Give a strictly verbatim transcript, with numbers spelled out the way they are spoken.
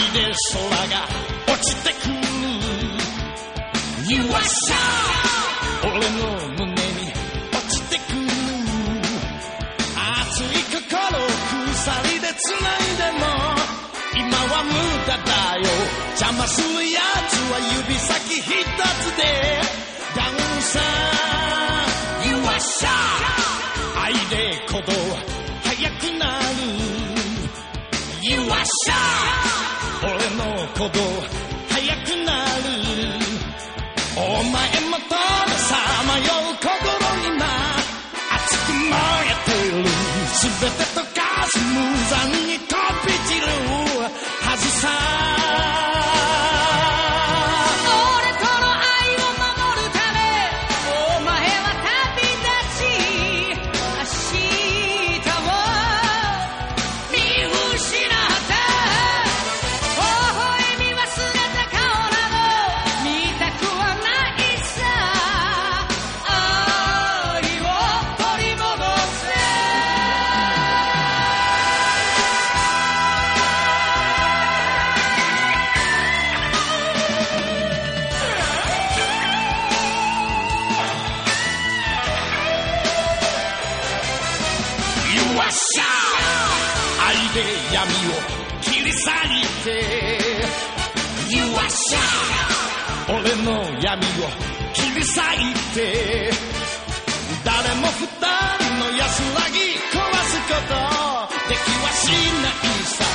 で空が落ちてくる You are shy 俺の胸に落ちてくる熱い心鎖でつないでも今は無駄だよ邪魔するやつは指先一つでダウンさ You are shy 愛で鼓動速くなる You are shy 俺の鼓動速くなるお前もとさまよう心にな熱く燃えてる全て溶かす無残に飛び散るはずさ俺との愛を守るためお前は旅立ち明日を見失った微笑み忘れた顔など見たくはないさ愛を取り戻せYou are shy 愛で闇を切り裂いて You are shy 俺の闇を切り裂いて誰も二人の安らぎ壊すことできはしないさ